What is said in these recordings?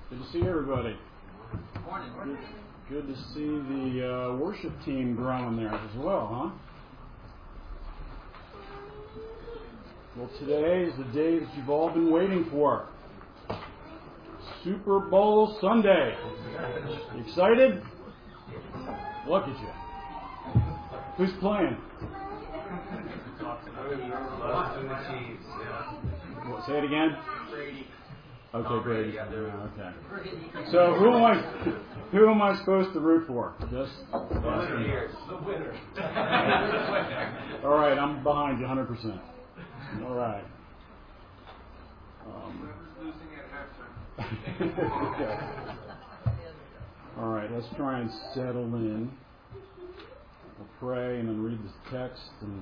Good to see everybody. Morning. Good to see the worship team growing there as well, huh? Well, today is the day that you've all been waiting for. Super Bowl Sunday. You excited? Look at you. Who's playing? What, say it again? Okay, great. Okay. So who am I supposed to root for? Just the winner. All right, I'm behind you 100%. All right. Okay. All right, let's try and settle in. We'll pray and then read the text and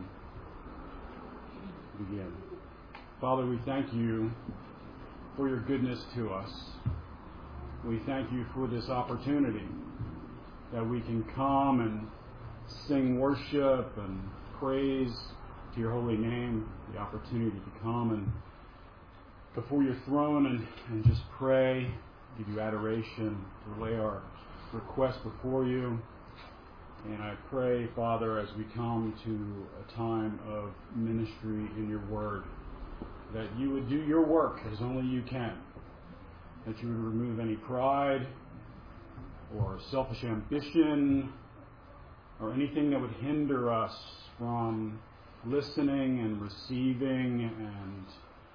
begin. Father, we thank you for your goodness to us. We thank you for this opportunity that we can come and sing worship and praise to your holy name, the opportunity to come and before your throne and just pray, give you adoration, to lay our requests before you. And I pray, Father, as we come to a time of ministry in your word, that you would do your work as only you can. That you would remove any pride or selfish ambition or anything that would hinder us from listening and receiving and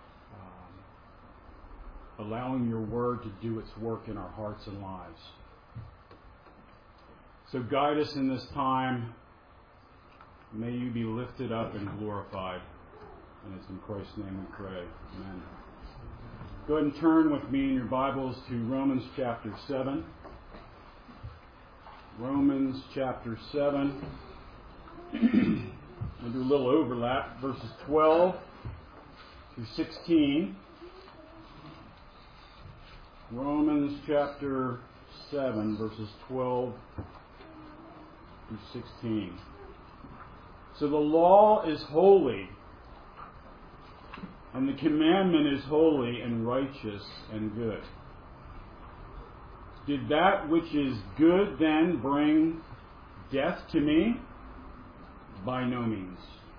allowing your word to do its work in our hearts and lives. So guide us in this time. May you be lifted up and glorified. And it's in Christ's name we pray. Amen. Go ahead and turn with me in your Bibles to Romans chapter 7. Romans chapter 7. I'll do a little overlap. Verses 12 through 16. Romans chapter 7, verses 12 through 16. So the law is holy, and the commandment is holy and righteous and good. Did that which is good then bring death to me? By no means.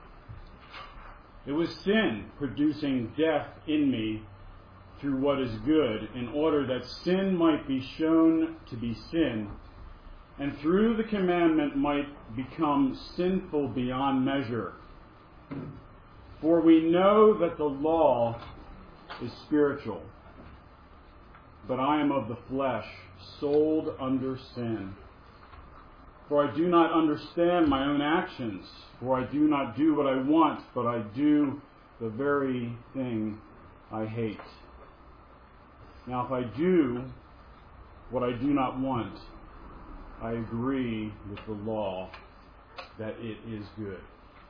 It was sin producing death in me through what is good, in order that sin might be shown to be sin, and through the commandment might become sinful beyond measure. For we know that the law is spiritual, but I am of the flesh, sold under sin. For I do not understand my own actions, for I do not do what I want, but I do the very thing I hate. Now if I do what I do not want, I agree with the law that it is good.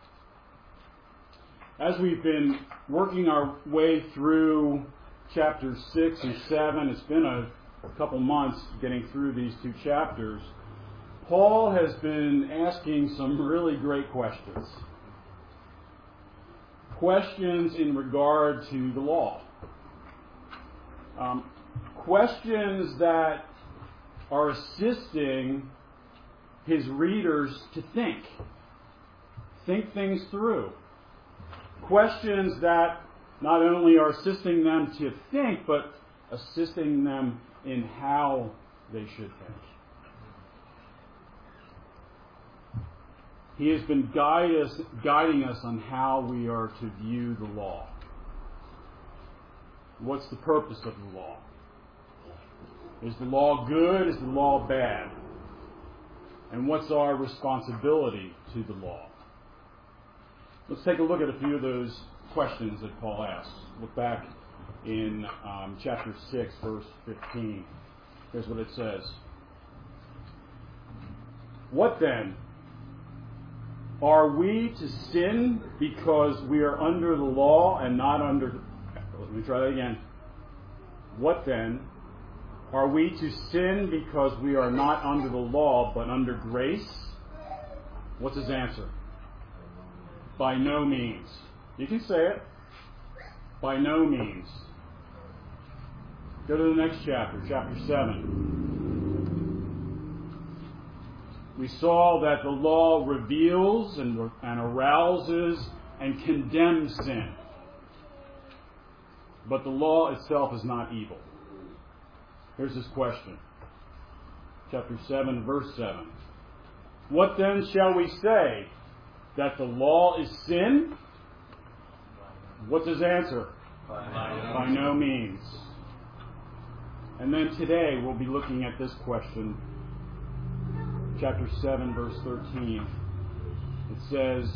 As we've been working our way through chapters 6 and 7, it's been a couple months getting through these two chapters, Paul has been asking some really great questions. Questions in regard to the law. Questions that are assisting his readers to think things through. Questions that not only are assisting them to think, but assisting them in how they should think. He has been guiding us on how we are to view the law. What's the purpose of the law? Is the law good? Is the law bad? And what's our responsibility to the law? Let's take a look at a few of those questions that Paul asks. Look back in chapter 6, verse 15. Here's what it says. What then? Are we to sin because we are under the law and not under... Let me try that again. What then? Are we to sin because we are not under the law but under grace? What's his answer? By no means. You can say it. By no means. Go to the next chapter, chapter 7. We saw that the law reveals and arouses and condemns sin. But the law itself is not evil. Here's this question. Chapter 7, verse 7. What then shall we say? That the law is sin? What's his answer? By no means. And then today we'll be looking at this question. Chapter 7, verse 13. It says,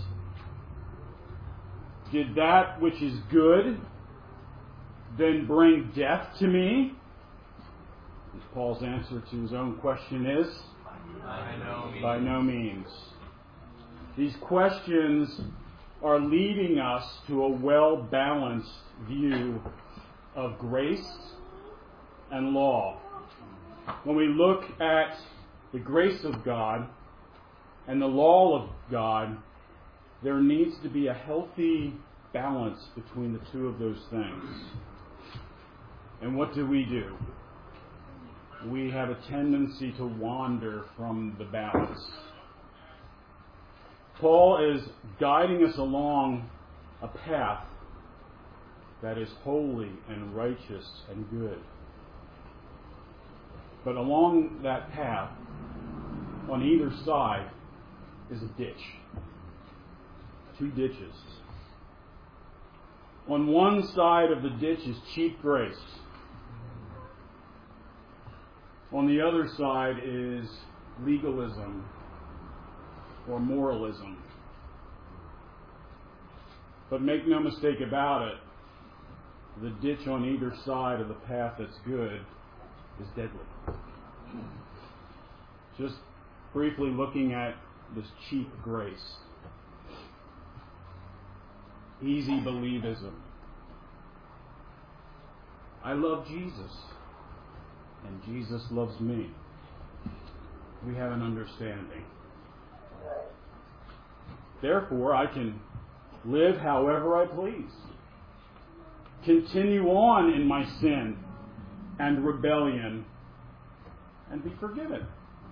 did that which is good then bring death to me? And Paul's answer to his own question is, by no means. These questions are leading us to a well-balanced view of grace and law. When we look at the grace of God and the law of God, there needs to be a healthy balance between the two of those things. And what do? We have a tendency to wander from the balance. Paul is guiding us along a path that is holy and righteous and good. But along that path, on either side, is a ditch. Two ditches. On one side of the ditch is cheap grace. On the other side is legalism or moralism. But make no mistake about it, the ditch on either side of the path that's good is deadly. Just briefly looking at this cheap grace. Easy believism. I love Jesus, and Jesus loves me. We have an understanding. Therefore, I can live however I please. Continue on in my sin and rebellion and be forgiven.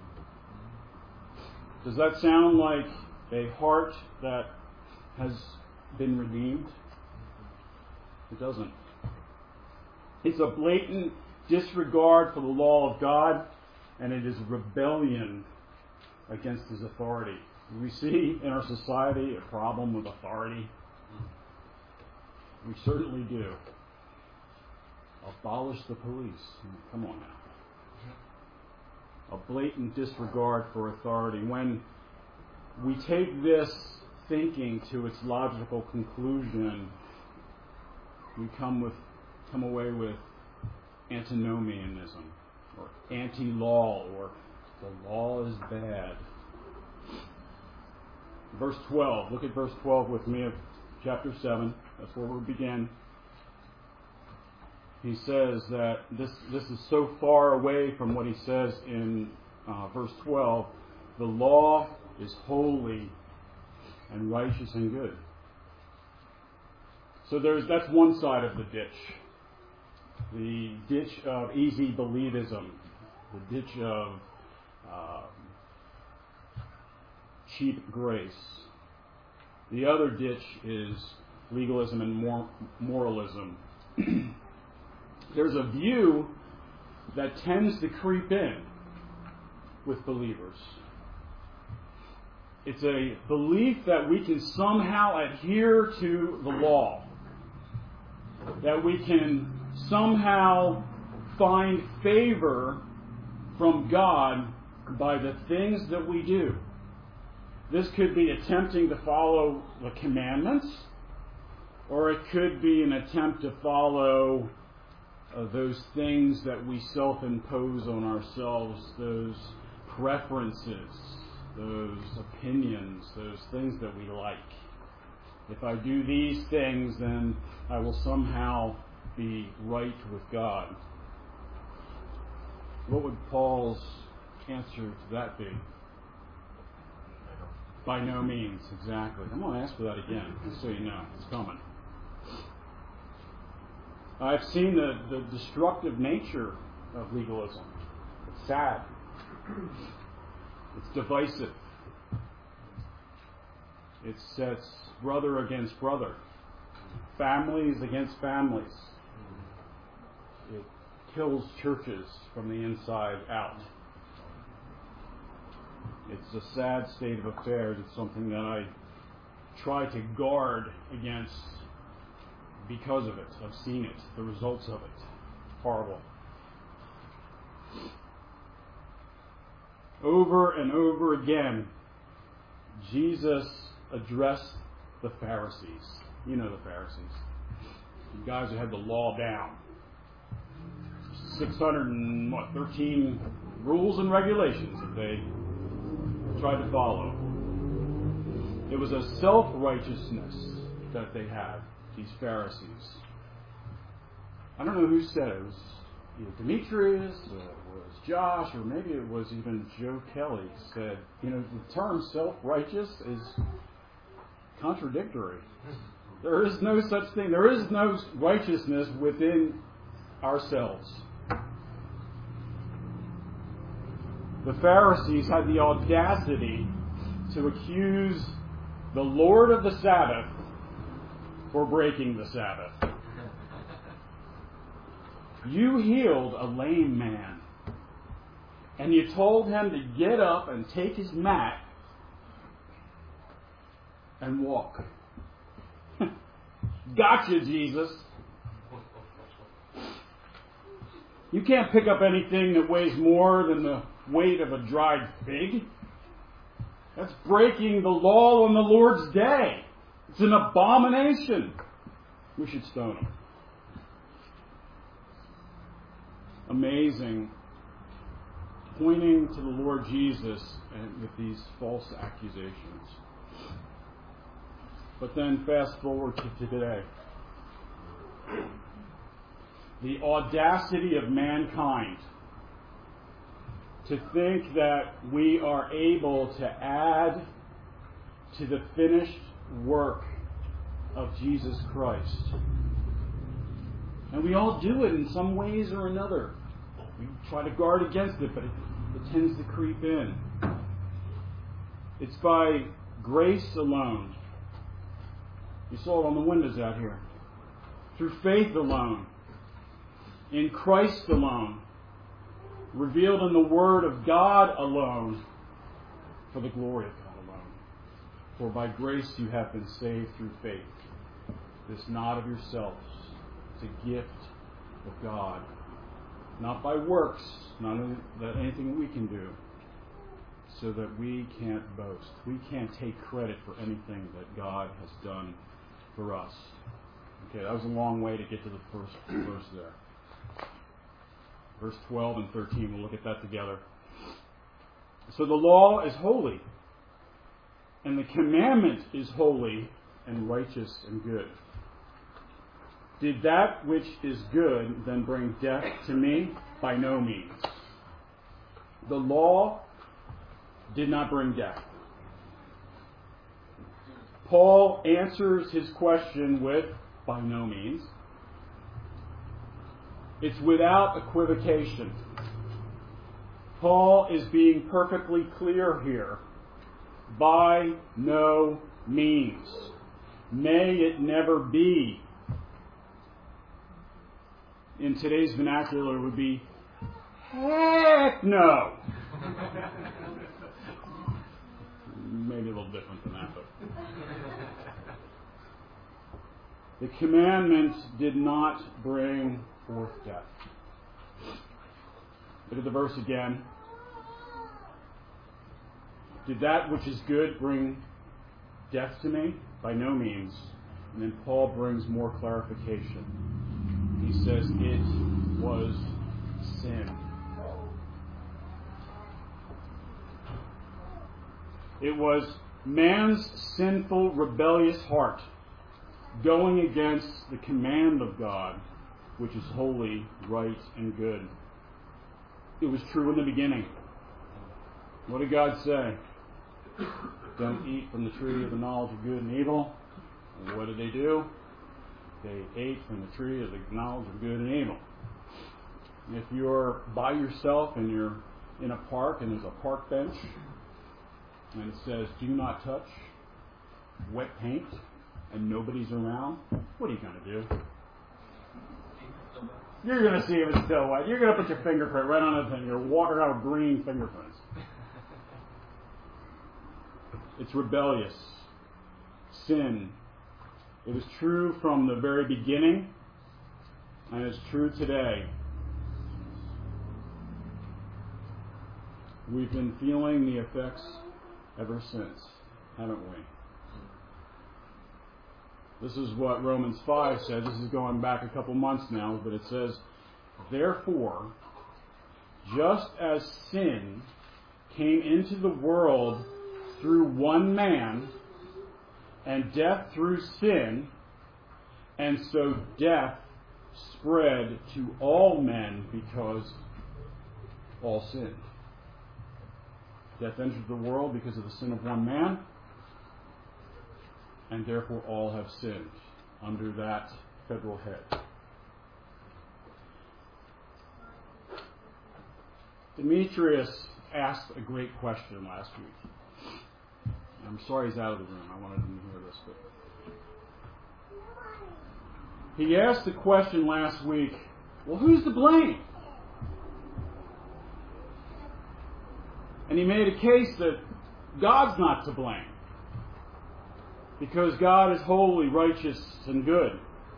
Does that sound like a heart that has been redeemed? It doesn't. It's a blatant disregard for the law of God, and it is rebellion against His authority. We see in our society a problem with authority. We certainly do. Abolish the police. Come on now. A blatant disregard for authority. When we take this thinking to its logical conclusion, we come away with antinomianism, or anti-law, or the law is bad. Verse 12. Look at verse 12 with me of chapter 7. That's where we begin. He says that this is so far away from what he says in verse 12. The law is holy and righteous and good. So that's one side of the ditch. The ditch of easy believism. The ditch of cheap grace. The other ditch is legalism and moralism. There's a view that tends to creep in with believers. It's a belief that we can somehow adhere to the law, that we can somehow find favor from God by the things that we do. This could be attempting to follow the commandments, or it could be an attempt to follow those things that we self-impose on ourselves, those preferences, those opinions, those things that we like. If I do these things, then I will somehow be right with God. What would Paul's answer to that be? By no means, exactly. I'm going to ask for that again, just so you know. It's coming. I've seen the destructive nature of legalism. It's sad. It's divisive. It sets brother against brother, families against families. It kills churches from the inside out. It's a sad state of affairs. It's something that I try to guard against because of it. I've seen it, the results of it. Horrible. Over and over again, Jesus addressed the Pharisees. You know the Pharisees. The guys who had the law down. 613 rules and regulations that they tried to follow. It was a self-righteousness that they had, these Pharisees. I don't know who said it. It was either Demetrius, or it was Josh, or maybe it was even Joe Kelly said, the term self-righteous is contradictory. There is no such thing. There is no righteousness within ourselves. The Pharisees had the audacity to accuse the Lord of the Sabbath for breaking the Sabbath. You healed a lame man, and you told him to get up and take his mat and walk. Gotcha, Jesus. You can't pick up anything that weighs more than the weight of a dried fig. That's breaking the law on the Lord's day. It's an abomination. We should stone him. Amazing. Pointing to the Lord Jesus and with these false accusations. But then fast forward to today. The audacity of mankind to think that we are able to add to the finished work of Jesus Christ. And we all do it in some ways or another. We try to guard against it, but it tends to creep in. It's by grace alone. You saw it on the windows out here. Through faith alone. In Christ alone. Revealed in the Word of God alone. For the glory of God alone. For by grace you have been saved through faith. This not of yourselves. It's a gift of God. Not by works. Not anything that we can do. So that we can't boast. We can't take credit for anything that God has done for us. Okay, that was a long way to get to the first verse there. Verse 12 and 13, we'll look at that together. So the law is holy, and the commandment is holy and righteous and good. Did that which is good then bring death to me? By no means. The law did not bring death. Paul answers his question with, by no means. It's without equivocation. Paul is being perfectly clear here. By no means. May it never be. In today's vernacular, it would be, heck no. Maybe a little different than that, but. The commandment did not bring forth death. Look at the verse again. Did that which is good bring death to me? By no means. And then Paul brings more clarification. He says it was sin. It was man's sinful, rebellious heart going against the command of God, which is holy, right, and good. It was true in the beginning. What did God say? Don't eat from the tree of the knowledge of good and evil. And what did they do? they ate from the tree of the knowledge of good and evil. If you're by yourself and you're in a park and there's a park bench and it says, do not touch wet paint, and nobody's around, what are you going to do? You're going to see if it's still wet. You're going to put your fingerprint right on it and you're walking around with green fingerprints. It's rebellious. Sin. It was true from the very beginning, and it's true today. We've been feeling the effects ever since, haven't we? This is what Romans 5 says. This is going back a couple months now, but it says, therefore, just as sin came into the world through one man, and death through sin, and so death spread to all men because all sinned. Death entered the world because of the sin of one man, and therefore all have sinned under that federal head. Demetrius asked a great question last week. I'm sorry he's out of the room. I wanted him to hear this. But he asked the question last week, well, who's to blame? And he made a case that God's not to blame, because God is holy, righteous, and good.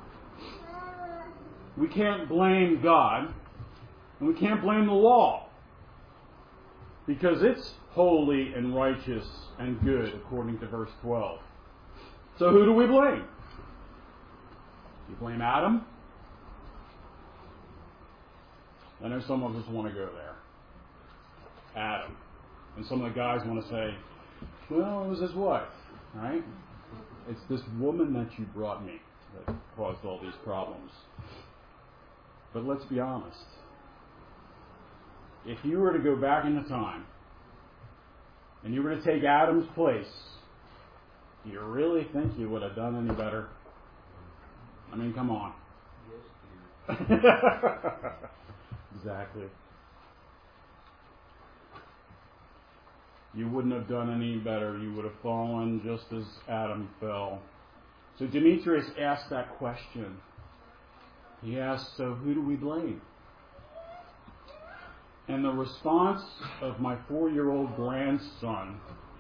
We can't blame God, and we can't blame the law, because it's holy and righteous and good, according to verse 12. So who do we blame? Do you blame Adam? I know some of us want to go there. Adam. And some of the guys want to say, well, it was his wife, right? It's this woman that you brought me that caused all these problems. But let's be honest. If you were to go back into time and you were to take Adam's place, do you really think you would have done any better? I mean, come on. Yes, dear. Exactly. You wouldn't have done any better. You would have fallen just as Adam fell. So Demetrius asked that question. He asked, so who do we blame? And the response of my 4-year-old grandson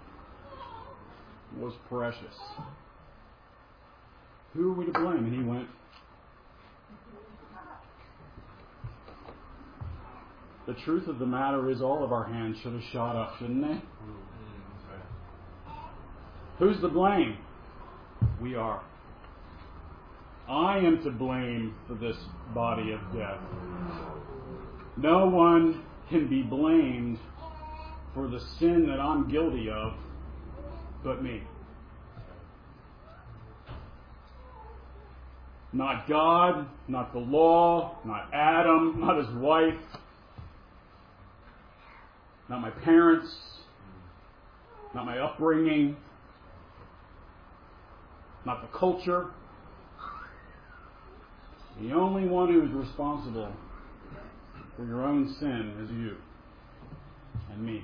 was precious. Who are we to blame? And he went, the truth of the matter is all of our hands should have shot up, shouldn't they? Who's to blame? We are. I am to blame for this body of death. No one can be blamed for the sin that I'm guilty of but me. Not God, not the law, not Adam, not his wife, not my parents, not my upbringing, not the culture. The only one who is responsible for your own sin is you and me.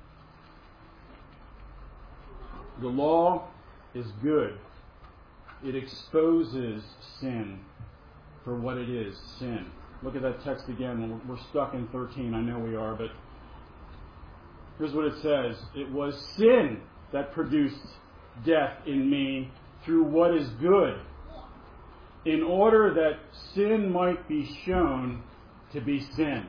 The law is good. It exposes sin for what it is, sin. Look at that text again. We're stuck in 13. I know we are, but here's what it says. It was sin that produced death in me through what is good, in order that sin might be shown to be sin.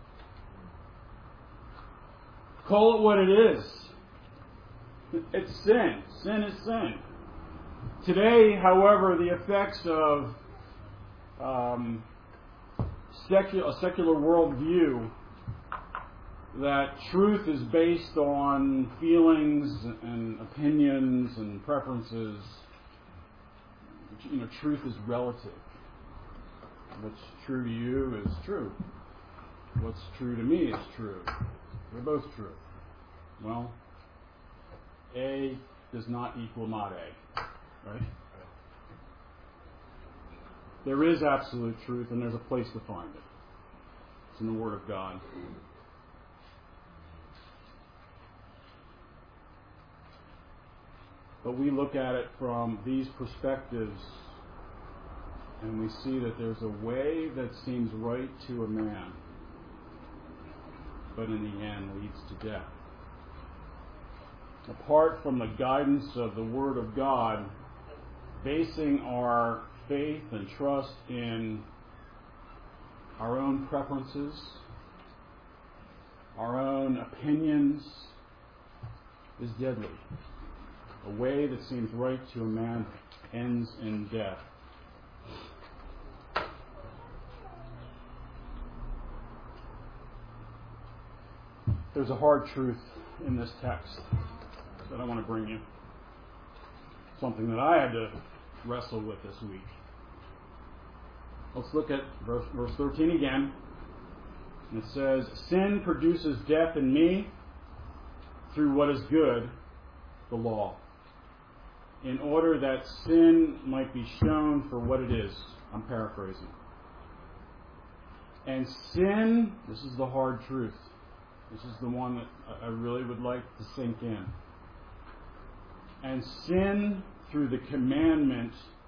Call it what it is. It's sin. Sin is sin. Today, however, the effects of a secular worldview that truth is based on feelings and opinions and preferences. Truth is relative. What's true to you is true. What's true to me is true. They're both true. Well, A does not equal not A, right? There is absolute truth, and there's a place to find it. It's in the Word of God. But we look at it from these perspectives, and we see that there's a way that seems right to a man, but in the end leads to death. Apart from the guidance of the Word of God, basing our faith and trust in our own preferences, our own opinions, is deadly. A way that seems right to a man ends in death. There's a hard truth in this text that I want to bring you. Something that I had to wrestle with this week. Let's look at verse 13 again. And it says, "Sin produces death in me through what is good, the law, in order that sin might be shown for what it is." I'm paraphrasing. And sin, this is the hard truth. This is the one that I really would like to sink in. And sin, through the commandment